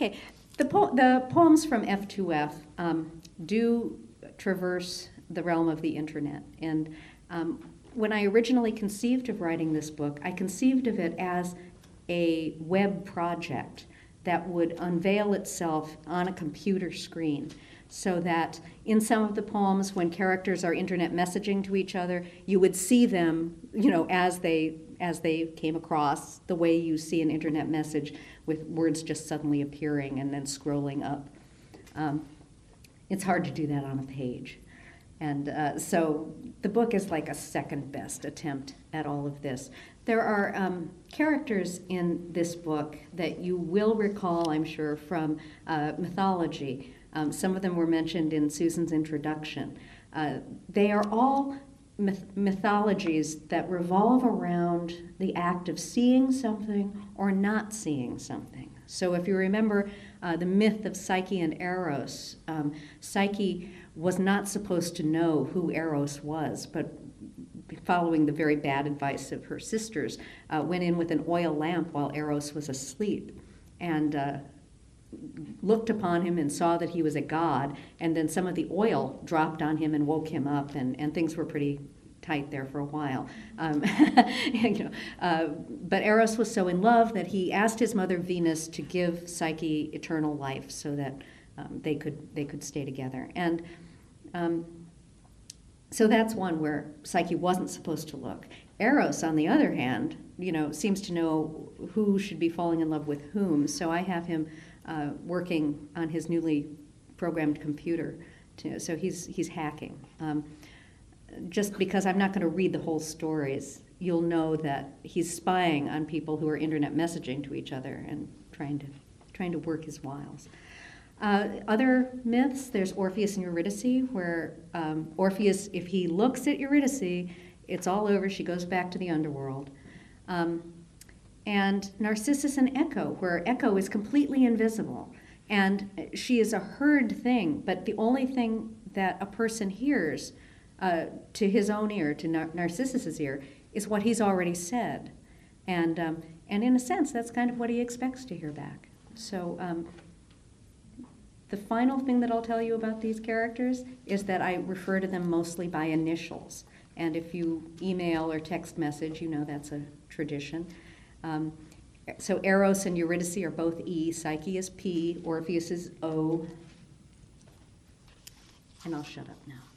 Okay, the poems from F2F do traverse the realm of the internet. And when I originally conceived of writing this book, I conceived of it as a web project that would unveil itself on a computer screen, so that in some of the poems, when characters are internet messaging to each other, you would see them, as they came across, the way you see an internet message with words just suddenly appearing and then scrolling up. It's hard to do that on a page. And so the book is like a second best attempt at all of this. There are characters in this book that you will recall, I'm sure, from mythology. Some of them were mentioned in Susan's introduction. They are all mythologies that revolve around the act of seeing something or not seeing something. So if you remember the myth of Psyche and Eros, Psyche was not supposed to know who Eros was, but following the very bad advice of her sisters, went in with an oil lamp while Eros was asleep and looked upon him and saw that he was a god, and then some of the oil dropped on him and woke him up, and things were pretty tight there for a while. But Eros was so in love that he asked his mother Venus to give Psyche eternal life so that they could stay together. And so that's one where Psyche wasn't supposed to look. Eros, on the other hand, seems to know who should be falling in love with whom. So I have him working on his newly programmed computer. So he's hacking. Just because I'm not going to read the whole stories, you'll know that he's spying on people who are internet messaging to each other and trying to work his wiles. Other myths, there's Orpheus and Eurydice, where Orpheus, if he looks at Eurydice, it's all over. She goes back to the underworld. And Narcissus and Echo, where Echo is completely invisible. And she is a heard thing, but the only thing that a person hears to his own ear, to Narcissus's ear, is what he's already said. And in a sense, that's kind of what he expects to hear back. So the final thing that I'll tell you about these characters is that I refer to them mostly by initials. And if you email or text message, that's a tradition. So Eros and Eurydice are both E, Psyche is P, Orpheus is O. And I'll shut up now.